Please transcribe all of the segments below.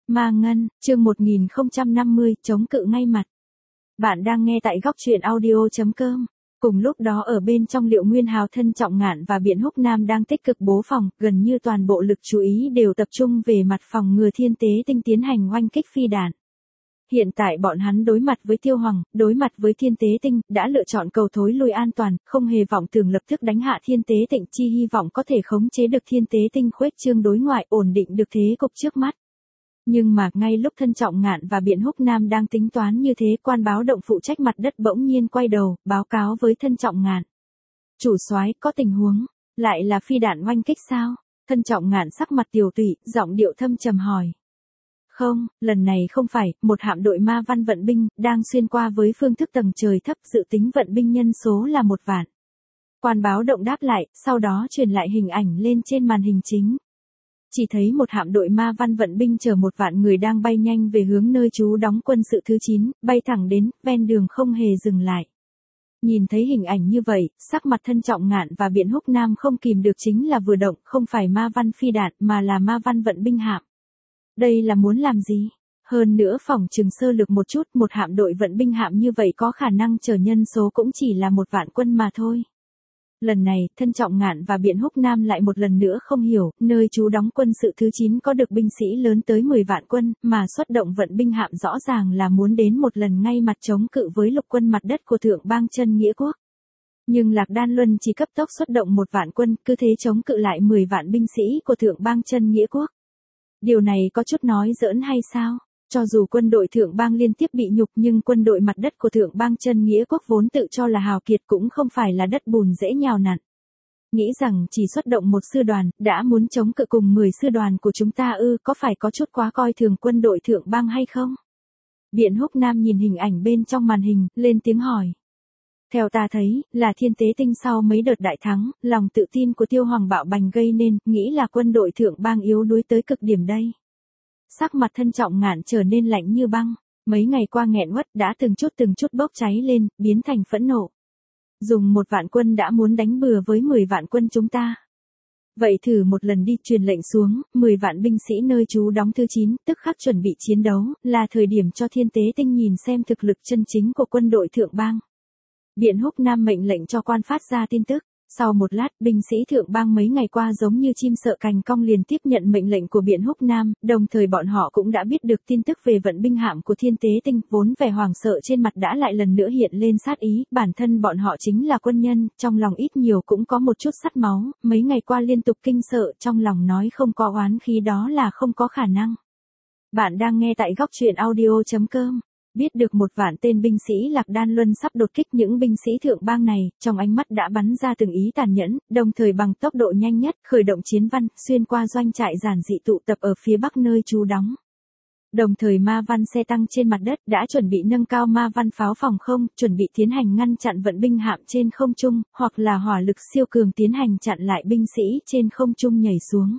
Ma Ngân, chương 1050, chống cự ngay mặt. Bạn đang nghe tại góc truyện audio.com. Cùng lúc đó ở bên trong Liệu Nguyên Hào, Thân Trọng Ngạn và Biện Húc Nam đang tích cực bố phòng, gần như toàn bộ lực chú ý đều tập trung về mặt phòng ngừa Thiên Tế Tinh tiến hành oanh kích phi đạn. Hiện tại bọn hắn đối mặt với Tiêu Hoàng, đối mặt với Thiên Tế Tinh, đã lựa chọn cầu thối lui an toàn, không hề vọng tưởng lập tức đánh hạ Thiên Tế Tinh, chi hy vọng có thể khống chế được Thiên Tế Tinh khuếch trương đối ngoại, ổn định được thế cục trước mắt. Nhưng mà ngay lúc Thân Trọng Ngạn và Biện Húc Nam đang tính toán như thế, quan báo động phụ trách mặt đất bỗng nhiên quay đầu, báo cáo với Thân Trọng Ngạn. Chủ soái, có tình huống, lại là phi đạn oanh kích sao? Thân Trọng Ngạn sắc mặt tiều tụy, giọng điệu thâm trầm hỏi. Không, lần này không phải, một hạm đội ma văn vận binh, đang xuyên qua với phương thức tầng trời thấp, dự tính vận binh nhân số là 1 vạn. Quan báo động đáp lại, sau đó truyền lại hình ảnh lên trên màn hình chính. Chỉ thấy một hạm đội ma văn vận binh chở 1 vạn người đang bay nhanh về hướng nơi trú đóng quân sự thứ 9, bay thẳng đến, ven đường không hề dừng lại. Nhìn thấy hình ảnh như vậy, sắc mặt Thân Trọng Ngạn và Biện Húc Nam không kìm được chính là vừa động, không phải ma văn phi đạn mà là ma văn vận binh hạm. Đây là muốn làm gì? Hơn nữa phỏng chừng sơ lược một chút, một hạm đội vận binh hạm như vậy có khả năng chở nhân số cũng chỉ là 1 vạn quân mà thôi. Lần này, Thân Trọng Ngạn và Biện Húc Nam lại một lần nữa không hiểu, nơi trú đóng quân sự thứ 9 có được binh sĩ lớn tới 10 vạn quân, mà xuất động vận binh hạm rõ ràng là muốn đến một lần ngay mặt chống cự với lục quân mặt đất của Thượng Bang Chân Nghĩa Quốc. Nhưng Lạc Đan Luân chỉ cấp tốc xuất động 1 vạn quân, cứ thế chống cự lại 10 vạn binh sĩ của Thượng Bang Chân Nghĩa Quốc. Điều này có chút nói giỡn hay sao? Cho dù quân đội Thượng Bang liên tiếp bị nhục nhưng quân đội mặt đất của Thượng Bang Chân Nghĩa Quốc vốn tự cho là hào kiệt cũng không phải là đất bùn dễ nhào nặn. Nghĩ rằng chỉ xuất động 1 sư đoàn, đã muốn chống cự cùng 10 sư đoàn của chúng ta có phải có chút quá coi thường quân đội Thượng Bang hay không? Biện Húc Nam nhìn hình ảnh bên trong màn hình, lên tiếng hỏi. Theo ta thấy, là Thiên Tế Tinh sau mấy đợt đại thắng, lòng tự tin của Tiêu Hoàng bạo bành gây nên, nghĩ là quân đội Thượng Bang yếu đuối tới cực điểm đây. Sắc mặt Thân Trọng Ngạn trở nên lạnh như băng, mấy ngày qua nghẹn uất đã từng chút bốc cháy lên, biến thành phẫn nộ. Dùng 1 vạn quân đã muốn đánh bừa với 10 vạn quân chúng ta. Vậy thử một lần đi, truyền lệnh xuống, 10 vạn binh sĩ nơi trú đóng thứ 9, tức khắc chuẩn bị chiến đấu, là thời điểm cho Thiên Tế Tinh nhìn xem thực lực chân chính của quân đội Thượng Bang. Biện Húc Nam mệnh lệnh cho quan phát ra tin tức. Sau một lát, binh sĩ Thượng Bang mấy ngày qua giống như chim sợ cành cong liền tiếp nhận mệnh lệnh của Biện Húc Nam, đồng thời bọn họ cũng đã biết được tin tức về vận binh hạm của Thiên Tế Tinh, vốn vẻ hoảng sợ trên mặt đã lại lần nữa hiện lên sát ý, bản thân bọn họ chính là quân nhân, trong lòng ít nhiều cũng có một chút sắt máu, mấy ngày qua liên tục kinh sợ, trong lòng nói không có oán khí đó là không có khả năng. Bạn đang nghe tại góc truyện audio.com. Biết được 1 vạn tên binh sĩ Lạc Đan Luân sắp đột kích những binh sĩ Thượng Bang này, trong ánh mắt đã bắn ra từng ý tàn nhẫn, đồng thời bằng tốc độ nhanh nhất, khởi động chiến văn, xuyên qua doanh trại giản dị tụ tập ở phía bắc nơi trú đóng. Đồng thời ma văn xe tăng trên mặt đất đã chuẩn bị nâng cao ma văn pháo phòng không, chuẩn bị tiến hành ngăn chặn vận binh hạm trên không trung, hoặc là hỏa lực siêu cường tiến hành chặn lại binh sĩ trên không trung nhảy xuống.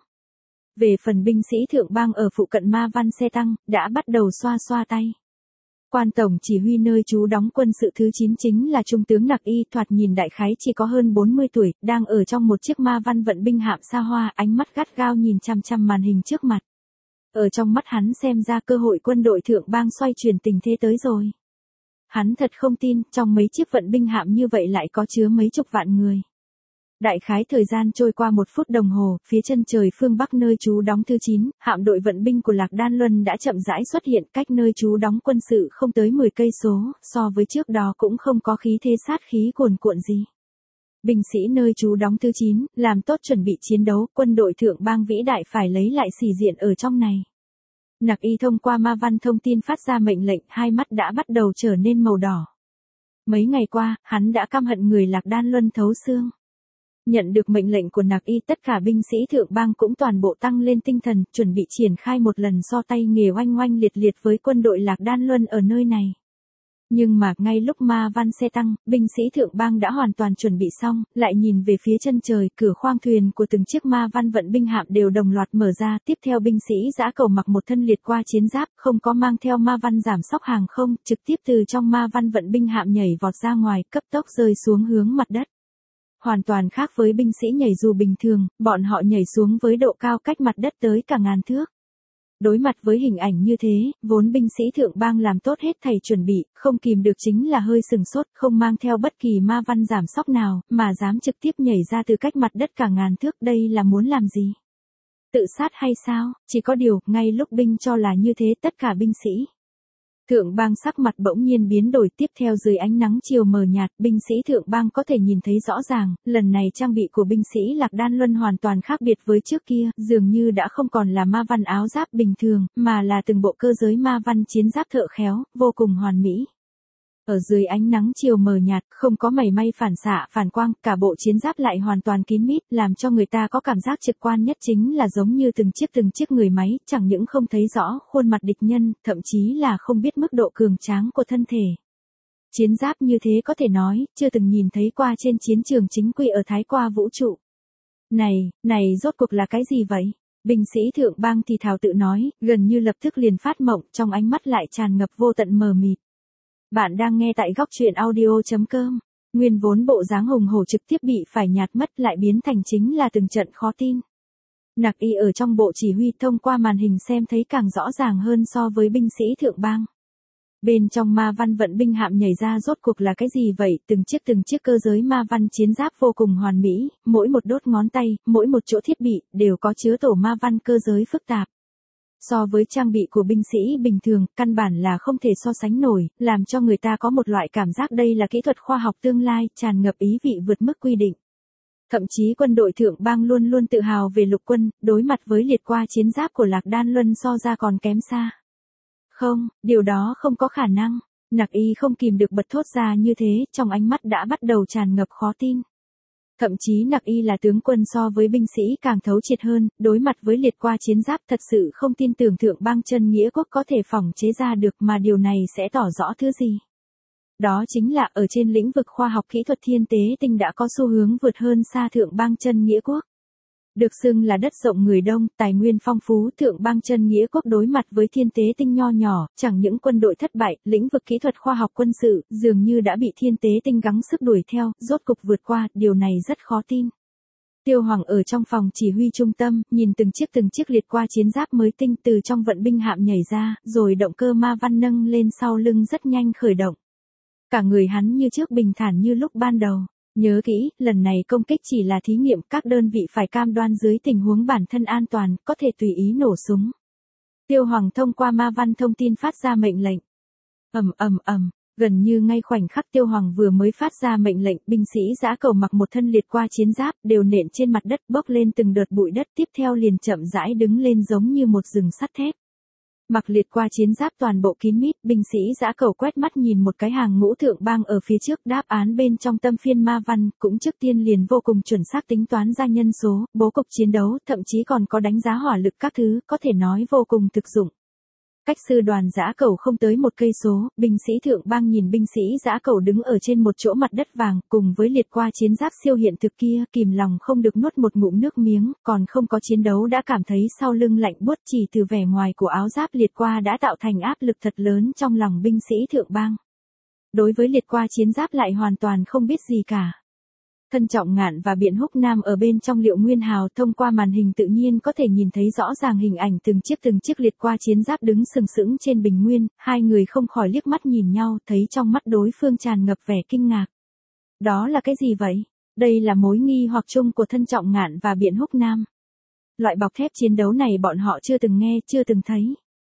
Về phần binh sĩ Thượng Bang ở phụ cận ma văn xe tăng, đã bắt đầu xoa tay. Quan tổng chỉ huy nơi trú đóng quân sự thứ 9 chính là Trung tướng Nặc Y, thoạt nhìn đại khái chỉ có hơn 40 tuổi, đang ở trong một chiếc ma văn vận binh hạm xa hoa, ánh mắt gắt gao nhìn chằm chằm màn hình trước mặt. Ở trong mắt hắn xem ra cơ hội quân đội Thượng Bang xoay chuyển tình thế tới rồi. Hắn thật không tin, trong mấy chiếc vận binh hạm như vậy lại có chứa mấy chục vạn người. Đại khái thời gian trôi qua 1 phút đồng hồ, phía chân trời phương Bắc nơi trú đóng thứ 9, hạm đội vận binh của Lạc Đan Luân đã chậm rãi xuất hiện, cách nơi trú đóng quân sự không tới 10 cây số, so với trước đó cũng không có khí thế sát khí cuồn cuộn gì. Binh sĩ nơi trú đóng thứ 9, làm tốt chuẩn bị chiến đấu, quân đội Thượng Bang vĩ đại phải lấy lại sĩ diện ở trong này. Nặc Y thông qua ma văn thông tin phát ra mệnh lệnh, hai mắt đã bắt đầu trở nên màu đỏ. Mấy ngày qua, hắn đã căm hận người Lạc Đan Luân thấu xương. Nhận được mệnh lệnh của Nặc Y, tất cả binh sĩ Thượng Bang cũng toàn bộ tăng lên tinh thần, chuẩn bị triển khai một lần so tay nghề oanh oanh liệt liệt với quân đội Lạc Đan Luân ở nơi này. Nhưng mà, ngay lúc ma văn xe tăng, binh sĩ Thượng Bang đã hoàn toàn chuẩn bị xong, lại nhìn về phía chân trời, cửa khoang thuyền của từng chiếc ma văn vận binh hạm đều đồng loạt mở ra, tiếp theo binh sĩ dã cầu mặc một thân liệt qua chiến giáp, không có mang theo ma văn giảm sóc hàng không, trực tiếp từ trong ma văn vận binh hạm nhảy vọt ra ngoài, cấp tốc rơi xuống hướng mặt đất. Hoàn toàn khác với binh sĩ nhảy dù bình thường, bọn họ nhảy xuống với độ cao cách mặt đất tới cả ngàn thước. Đối mặt với hình ảnh như thế, vốn binh sĩ thượng bang làm tốt hết thảy chuẩn bị, không kìm được chính là hơi sừng sốt, không mang theo bất kỳ ma văn giảm sóc nào, mà dám trực tiếp nhảy ra từ cách mặt đất cả ngàn thước, đây là muốn làm gì? Tự sát hay sao? Chỉ có điều, ngay lúc binh cho là như thế tất cả binh sĩ thượng bang sắc mặt bỗng nhiên biến đổi, tiếp theo dưới ánh nắng chiều mờ nhạt, binh sĩ thượng bang có thể nhìn thấy rõ ràng, lần này trang bị của binh sĩ Lạc Đan Luân hoàn toàn khác biệt với trước kia, dường như đã không còn là ma văn áo giáp bình thường, mà là từng bộ cơ giới ma văn chiến giáp thợ khéo, vô cùng hoàn mỹ. Ở dưới ánh nắng chiều mờ nhạt, không có mảy may phản xạ, phản quang, cả bộ chiến giáp lại hoàn toàn kín mít, làm cho người ta có cảm giác trực quan nhất chính là giống như từng chiếc người máy, chẳng những không thấy rõ khuôn mặt địch nhân, thậm chí là không biết mức độ cường tráng của thân thể. Chiến giáp như thế có thể nói, chưa từng nhìn thấy qua trên chiến trường chính quy ở Thái Qua vũ trụ. Này rốt cuộc là cái gì vậy? Binh sĩ thượng bang thì thào tự nói, gần như lập tức liền phát mộng, trong ánh mắt lại tràn ngập vô tận mờ mịt. Bạn đang nghe tại góc truyện audio.com. Nguyên vốn bộ dáng hùng hổ trực tiếp bị phải nhạt mất lại biến thành chính là từng trận khó tin. Nặc Y ở trong bộ chỉ huy thông qua màn hình xem thấy càng rõ ràng hơn so với binh sĩ thượng bang. Bên trong ma văn vận binh hạm nhảy ra rốt cuộc là cái gì vậy? Từng chiếc cơ giới ma văn chiến giáp vô cùng hoàn mỹ, mỗi một đốt ngón tay, mỗi một chỗ thiết bị, đều có chứa tổ ma văn cơ giới phức tạp. So với trang bị của binh sĩ bình thường, căn bản là không thể so sánh nổi, làm cho người ta có một loại cảm giác đây là kỹ thuật khoa học tương lai, tràn ngập ý vị vượt mức quy định. Thậm chí quân đội thượng bang luôn luôn tự hào về lục quân, đối mặt với liệt qua chiến giáp của Lạc Đan Luân so ra còn kém xa. Không, điều đó không có khả năng. Nặc Y không kìm được bật thốt ra như thế, trong ánh mắt đã bắt đầu tràn ngập khó tin. Thậm chí Nặc Y là tướng quân so với binh sĩ càng thấu triệt hơn, đối mặt với liệt qua chiến giáp thật sự không tin tưởng thượng bang chân nghĩa quốc có thể phỏng chế ra được, mà điều này sẽ tỏ rõ thứ gì. Đó chính là ở trên lĩnh vực khoa học kỹ thuật thiên tế tinh đã có xu hướng vượt hơn xa thượng bang chân nghĩa quốc. Được xưng là đất rộng người đông, tài nguyên phong phú, thượng bang chân nghĩa quốc đối mặt với thiên tế tinh nho nhỏ, chẳng những quân đội thất bại, lĩnh vực kỹ thuật khoa học quân sự, dường như đã bị thiên tế tinh gắng sức đuổi theo, rốt cục vượt qua, điều này rất khó tin. Tiêu Hoàng ở trong phòng chỉ huy trung tâm, nhìn từng chiếc liệt qua chiến giáp mới tinh từ trong vận binh hạm nhảy ra, rồi động cơ ma văn nâng lên sau lưng rất nhanh khởi động. Cả người hắn như trước bình thản như lúc ban đầu. Nhớ kỹ, lần này công kích chỉ là thí nghiệm, các đơn vị phải cam đoan dưới tình huống bản thân an toàn, có thể tùy ý nổ súng. Tiêu Hoàng thông qua ma văn thông tin phát ra mệnh lệnh. Gần như ngay khoảnh khắc Tiêu Hoàng vừa mới phát ra mệnh lệnh, binh sĩ Dã Cẩu mặc một thân liệt qua chiến giáp, đều nện trên mặt đất bốc lên từng đợt bụi đất, tiếp theo liền chậm rãi đứng lên giống như một rừng sắt thép. Mặc liệt qua chiến giáp toàn bộ kín mít, binh sĩ Dã Cẩu quét mắt nhìn một cái hàng ngũ thượng bang ở phía trước, đáp án bên trong tâm phiên ma văn, cũng trước tiên liền vô cùng chuẩn xác tính toán ra nhân số, bố cục chiến đấu, thậm chí còn có đánh giá hỏa lực các thứ, có thể nói vô cùng thực dụng. Cách sư đoàn Dã Cẩu không tới 1 cây số, binh sĩ thượng bang nhìn binh sĩ Dã Cẩu đứng ở trên một chỗ mặt đất vàng, cùng với liệt qua chiến giáp siêu hiện thực kia, kìm lòng không được nuốt một ngụm nước miếng, còn không có chiến đấu đã cảm thấy sau lưng lạnh buốt, chỉ từ vẻ ngoài của áo giáp liệt qua đã tạo thành áp lực thật lớn trong lòng binh sĩ thượng bang. Đối với liệt qua chiến giáp lại hoàn toàn không biết gì cả. Thân Trọng Ngạn và Biện Húc Nam ở bên trong Liệu Nguyên Hào thông qua màn hình tự nhiên có thể nhìn thấy rõ ràng hình ảnh từng chiếc liệt qua chiến giáp đứng sừng sững trên bình nguyên, hai người không khỏi liếc mắt nhìn nhau, thấy trong mắt đối phương tràn ngập vẻ kinh ngạc. Đó là cái gì vậy? Đây là mối nghi hoặc chung của Thân Trọng Ngạn và Biện Húc Nam. Loại bọc thép chiến đấu này bọn họ chưa từng nghe, chưa từng thấy.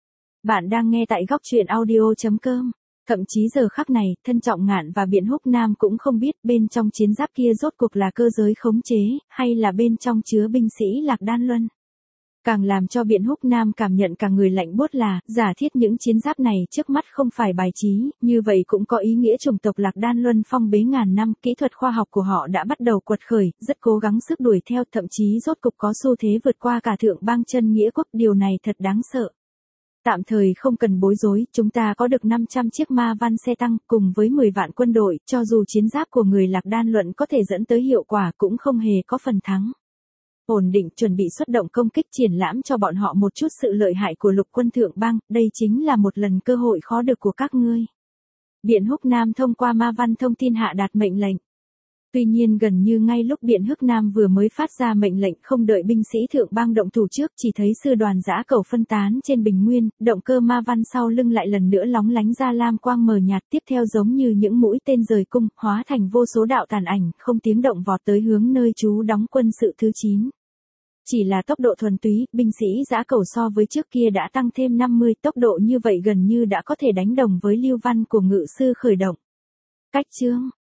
Bạn đang nghe tại góc truyện audio.com. Thậm chí giờ khắc này, Thân Trọng Ngạn và Biện Húc Nam cũng không biết bên trong chiến giáp kia rốt cuộc là cơ giới khống chế, hay là bên trong chứa binh sĩ Lạc Đan Luân. Càng làm cho Biện Húc Nam cảm nhận cả người lạnh buốt là, giả thiết những chiến giáp này trước mắt không phải bài trí, như vậy cũng có ý nghĩa chủng tộc Lạc Đan Luân phong bế ngàn năm, kỹ thuật khoa học của họ đã bắt đầu quật khởi, rất cố gắng sức đuổi theo, thậm chí rốt cục có xu thế vượt qua cả thượng bang chân nghĩa quốc, điều này thật đáng sợ. Tạm thời không cần bối rối, chúng ta có được 500 chiếc ma văn xe tăng, cùng với 10 vạn quân đội, cho dù chiến giáp của người Lạc Đan Luận có thể dẫn tới hiệu quả cũng không hề có phần thắng. Ổn định chuẩn bị xuất động công kích, triển lãm cho bọn họ một chút sự lợi hại của lục quân thượng bang, đây chính là một lần cơ hội khó được của các ngươi. Biện Húc Nam thông qua ma văn thông tin hạ đạt mệnh lệnh. Tuy nhiên gần như ngay lúc Biện Hức Nam vừa mới phát ra mệnh lệnh không đợi binh sĩ thượng bang động thủ trước, chỉ thấy sư đoàn dã cẩu phân tán trên bình nguyên, động cơ ma văn sau lưng lại lần nữa lóng lánh ra lam quang mờ nhạt, tiếp theo giống như những mũi tên rời cung, hóa thành vô số đạo tàn ảnh, không tiếng động vọt tới hướng nơi trú đóng quân sự thứ 9. Chỉ là tốc độ thuần túy, binh sĩ dã cẩu so với trước kia đã tăng thêm 50, tốc độ như vậy gần như đã có thể đánh đồng với lưu văn của ngự sư khởi động. Cách chương